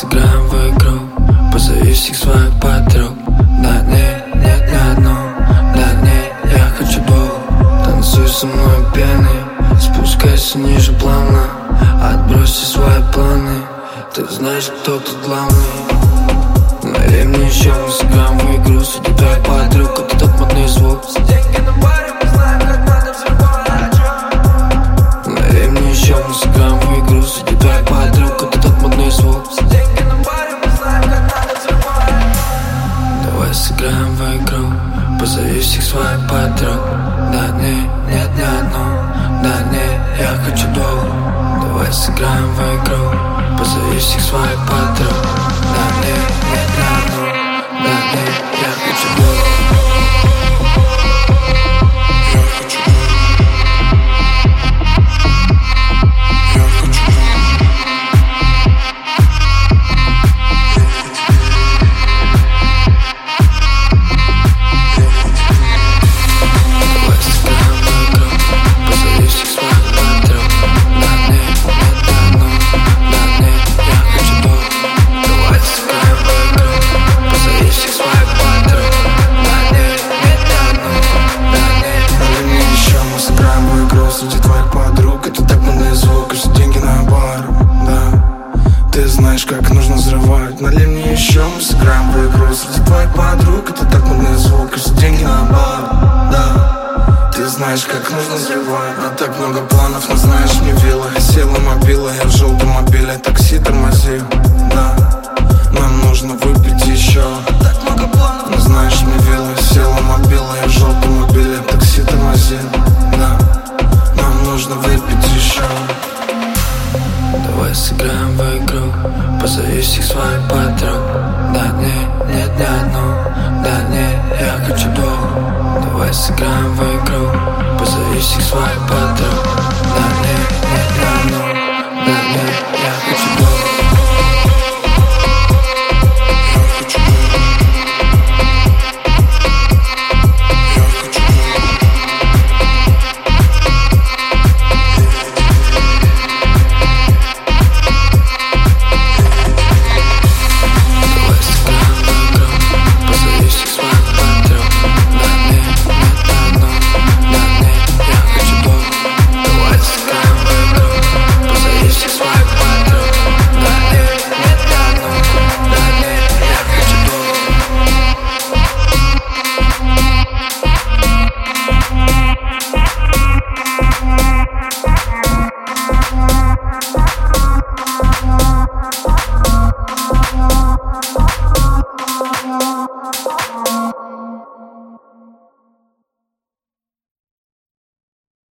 сыграем в игру, позови всех своих подруг. Да нет, нет ни одной, да нет, я хочу двух. Танцуй со мной пьяный, спускайся ниже плавно, отбрось все свои планы, ты знаешь, кто тут главный. Налей мне еще, мы сыграем в игру, среди твоих подруг, это тот модный звук. Деньги на баре, мы знаем, как надо взрывать. Налей мне еще, мы сыграем в игру, среди твоих подруг, это тот модный звук. Деньги на баре, мы знаем, как надо взрывать. Давай сыграем в игру, позови всех своих подруг. Да нет, нет ни одной, да нет, я хочу двух. Давай сыграем в игру, позови всех своих подруг. Да нет, нет ни одной, да нет, я хочу двух. Среди твоих подруг, это так модный звук, и все деньги на бар, да. Ты знаешь, как нужно взрывать. Налей мне еще, мы сыграем в игру. Среди твоих подруг, это так модный звук, и все деньги на бар, да. Ты знаешь, как нужно взрывать. А так много планов, но знаешь, мне вилла. Села мобила, я в желтом мобиле, такси тормозил, да. Нам нужно выпить еще. Так много планов, но знаешь, мне вилла. Села мобила, я в желтом мобиле, такси тормозил, да. Нужно выпить еще. Давай сыграем в игру, позови всех своих подруг.